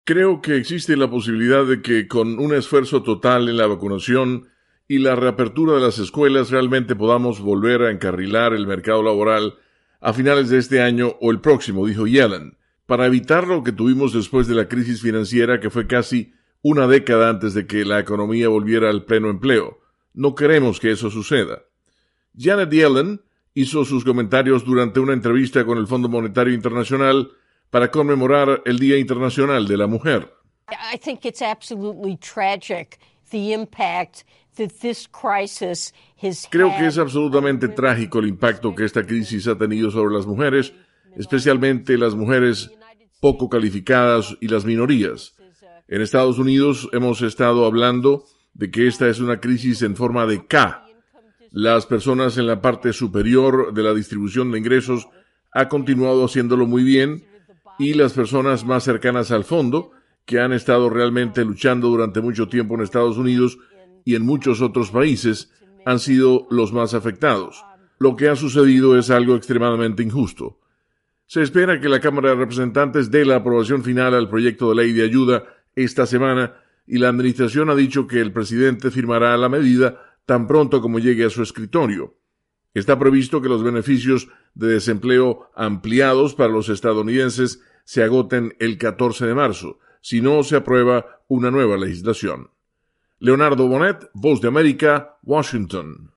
Creo que existe la posibilidad de que con un esfuerzo total en la vacunación y la reapertura de las escuelas realmente podamos volver a encarrilar el mercado laboral a finales de este año o el próximo, dijo Yellen, para evitar lo que tuvimos después de la crisis financiera que fue casi una década antes de que la economía volviera al pleno empleo. No queremos que eso suceda. Janet Yellen hizo sus comentarios durante una entrevista con el Fondo Monetario Internacional para conmemorar el Día Internacional de la Mujer. I think it's absolutely tragic the impact that this crisis has Creo que had. es absolutamente trágico el impacto que esta crisis ha tenido sobre las mujeres, especialmente las mujeres poco calificadas y las minorías. En Estados Unidos hemos estado hablando de que esta es una crisis en forma de K. Las personas en la parte superior de la distribución de ingresos han continuado haciéndolo muy bien, y las personas más cercanas al fondo, que han estado realmente luchando durante mucho tiempo en Estados Unidos y en muchos otros países, han sido los más afectados. Lo que ha sucedido es algo extremadamente injusto. Se espera que la Cámara de Representantes dé la aprobación final al proyecto de ley de ayuda esta semana, y la administración ha dicho que el presidente firmará la medida tan pronto como llegue a su escritorio. Está previsto que los beneficios de desempleo ampliados para los estadounidenses se agoten el 14 de marzo, si no se aprueba una nueva legislación. Leonardo Bonet, Voz de América, Washington.